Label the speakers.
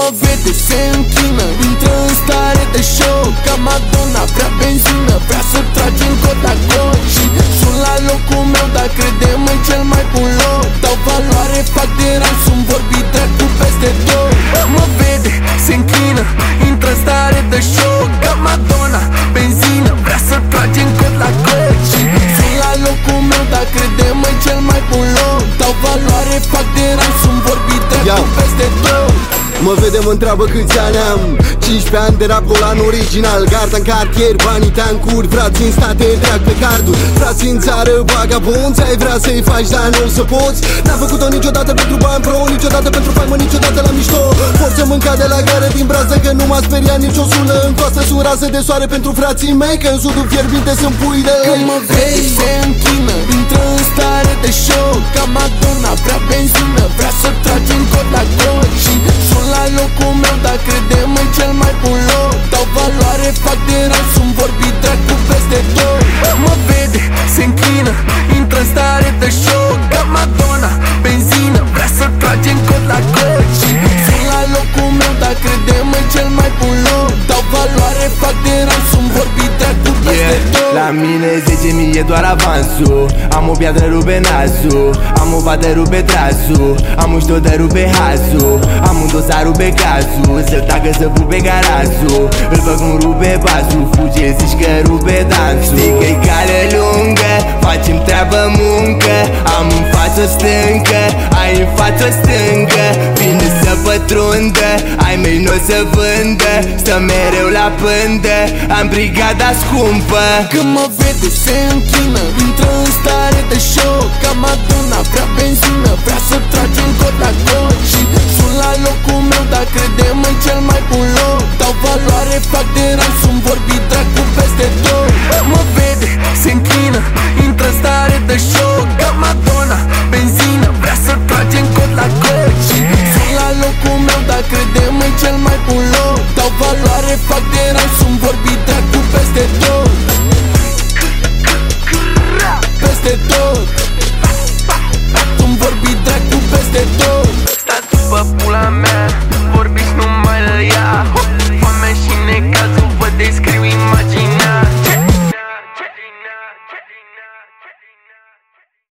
Speaker 1: mă vede se închină, intră în stare de show. Ca Madonna, vrea benzină, vrea să trage în cod la cod. Și sunt la locul meu, dar crede-mă cel mai bun loc. Dau valoare, fac de ram, sunt vorbit dracu peste tot. Mă vede, se închină, intră în stare de show. Ca Madonna, benzină, vrea să trage în cod la cod. Și sunt la locul meu, dar crede-mă cel mai bun loc. Dau valoare, fac de ram, sunt vorbit dracu peste tot.
Speaker 2: Mă vede, mă întreabă câți ani am, 15 ani de rap golan original. Garda în cartier, banii tancuri, frații în state, drag pe carduri. Frații în țară, vagabonți, ai vrea să-i faci, dar nu o să poți. N-am făcut-o niciodată pentru bani pro, niciodată pentru faimă, niciodată la mișto. Forță mânca de la gare din brază, că nu m-a speriat nicio sulă. În coastă sunt raze de soare pentru frații mei, că în sudul fierbinte sunt pui de lei.
Speaker 1: Când mă vezi se închină, intră în stare de show. Ca Madonna, vrea benzină, vrea să trage în cod la cod. Și sunt la locul meu, dar crede-mă cel mai bun loc. Dau valoare, fac de ram, sunt vorbit dracu peste tot. Mă vede, se închină, intră în stare de show. Ca Madonna, benzină, vrea să trage în cod la cod. Și sunt la locul meu, dar crede-mă cel mai bun loc. Dau valoare, fac de ram, sunt vorbit dracu peste tot.
Speaker 3: La mine 10.000 e doar avansul. Am o piatră rupe nasul, am o vată rupe trasul, am un ștot de rupe hasul, am un dosar rupe cazul. Să tacă să pupe garasul, îl văd cum rupe pasul. Fuge, zici că rupe dansul. Știi că-i cale lungă, facem treabă muncă. Am în față stâncă, ai în față stâncă. Vine să pătrundă, ai mei n-o să vândă. Stă mereu la pândă, am brigada scumpă.
Speaker 1: Când mă vede se închină, intră în stare de show. Ca Madonna, vrea benzină, vrea să trage în cod la cod. Și sunt la locul meu, dar crede-mă cel mai bun loc. Dau valoare, fac de ram, sunt vorbit dracu peste tot. Mă vede, se închină, intră în stare de show. Ca Madonna, benzină, vrea să trage în cod la cod. Și sunt la locul meu, dar crede-mă cel mai bun loc. Dau valoare, fac de ram, sunt vorbit dracu peste tot. Peste tot, sunt vorbit dracu peste tot.
Speaker 4: Sta după pula mea.